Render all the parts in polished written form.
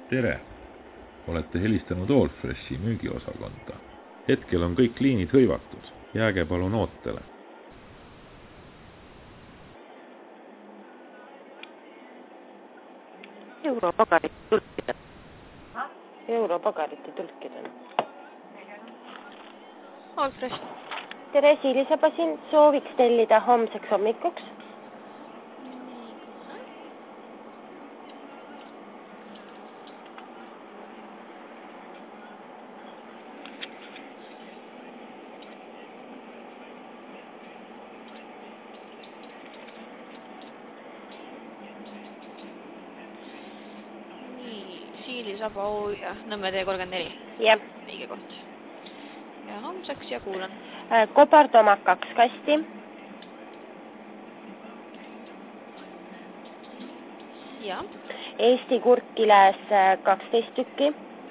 Tere! Olete helistanud Allfreshi müügiosakonda. Hetkel on kõik liinid hõivatud. Jääge palun ootele. Europagarite tõlkida. Allfresh. Tere, Siili Sabasin. Sooviks tellida homseks hommikuks. Siili Saba ja Nõmme tee 34. Jah. Õige koht. Ja homseks ja kuulan. Kobartomak 2 kasti. Ja. Eesti kurkiläs 12 tükki.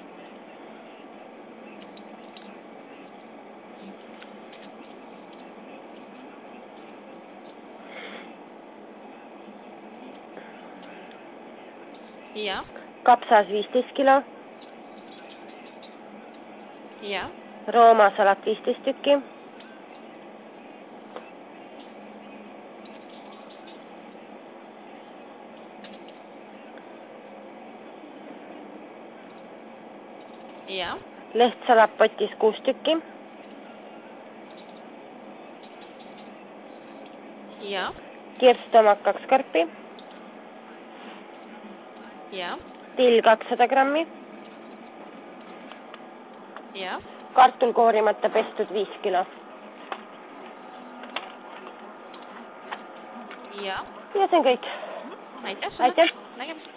Ja. Kapsas 15 kilo. Ja. Rooma salat 15 tükki. Ja. Lehtsalat potis 6 tükki. Ja. Kirstomak 2 karpi. Ja. Till 200 grammi. Ja. Kartul koorimata pestud 5 kilo. Ja. Ja see on kõik. Aitäh sulle. Aitäh. Nägemist.